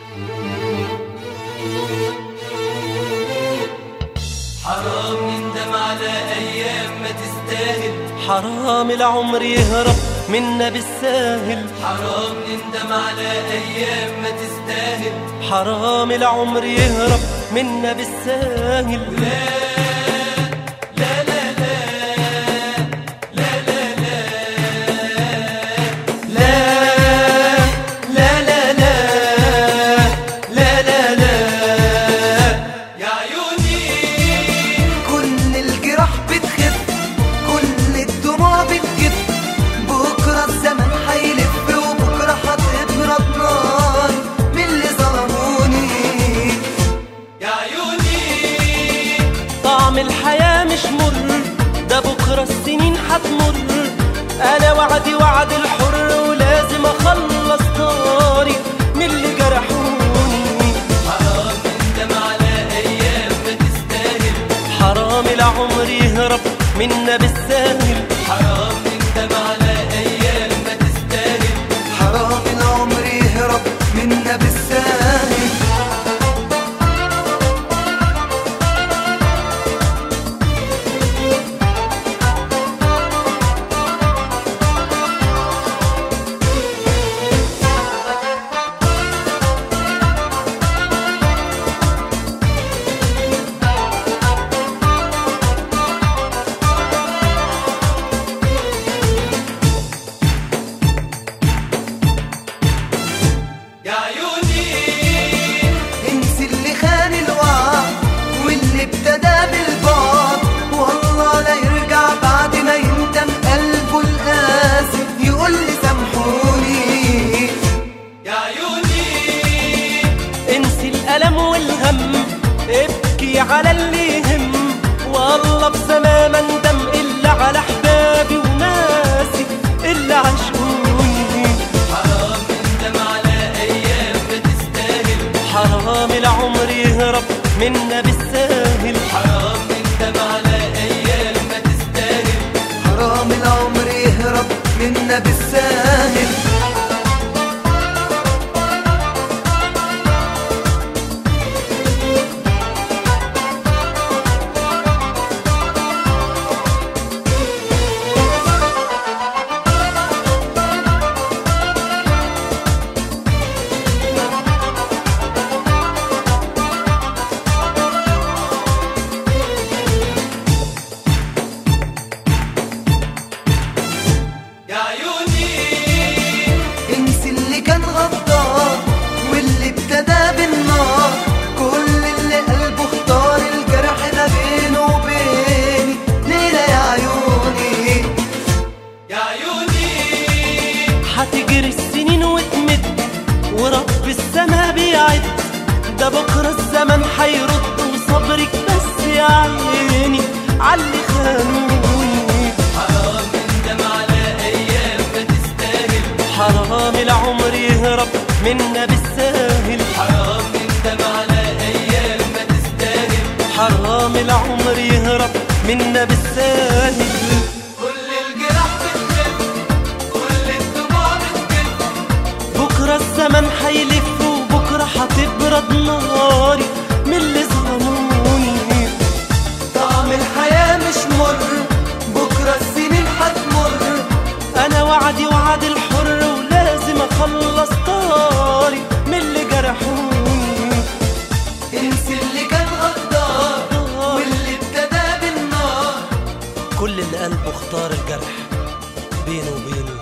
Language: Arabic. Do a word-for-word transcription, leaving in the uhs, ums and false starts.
حرام نندم على أيام ما تستاهل، حرام العمر يهرب منا بالساهل، حرام نندم على أيام ما تستاهل، حرام العمر يهرب منا بالساهل. لا لا لا لا لا لا لا لا لا لا لا لا لا يا عيوني. كل الجراح بتخف، كل الدموع بتجف، بكرة الزمن هيلف وبكرة هتبرد نار من اللي ظلموني يا عيوني. طعم الحياة مش مر، ده بكرة السنين هتمر، أنا وعدي وعد الحر ولازم أخلص طاري من اللي جرحوني. حرام نندم على أيام ما تستاهل، حرام العمر يهرب منا بالساهل، حرام نندم على أيام ما تستاهل، حرام العمر يهرب منا بالساهل. يا عيوني. انسي اللي خان الوعد واللي ابتدى بالبعد، والله لا يرجع بعد ما يندم قلبه القاسي يقول لي سامحوني يا عيوني. انسي الألم والهم، ابكي على اللي يهم، والله بزمان ما اندم إلا على أحبابي وناسي اللي عاشقوني. حرام نندم على أيام ما تستاهل، حرام العمر يهرب منا بالساهل، حرام نندم على أيام ما تستاهل، حرام العمر يهرب منا بالساهل. يا عيوني. انسي اللي كان غدار واللي ابتدى بالنار، كل اللي قلبه اختار الجرح ده بينه وبيني ليلة يا عيوني يا عيوني. هتجري السنين وتمد ورب السما بيعد، ده بكرة الزمن هيرد وصبرك بس يا عيني عاللي خانوني. حرام نندم على أيام ما تستاهل، حرام العمر يهرب منا بالساهل، حرام نندم على أيام ما تستاهل، حرام العمر يهرب منا بالساهل. كل الجراح بتخف، كل الدموع بتجف، بكرة الزمن هيلف وبكرة هتبرد ناري من اللي ظلموني. طعم الحياة مش مر، بكرة السنين هتمر، أنا وعدي وعد الحر ولازم أخلص طاري من اللي جرحوني. انسي اللي كان غدار واللي ابتدى بالنار، كل اللي قلبه اختار الجرح بينه وبينه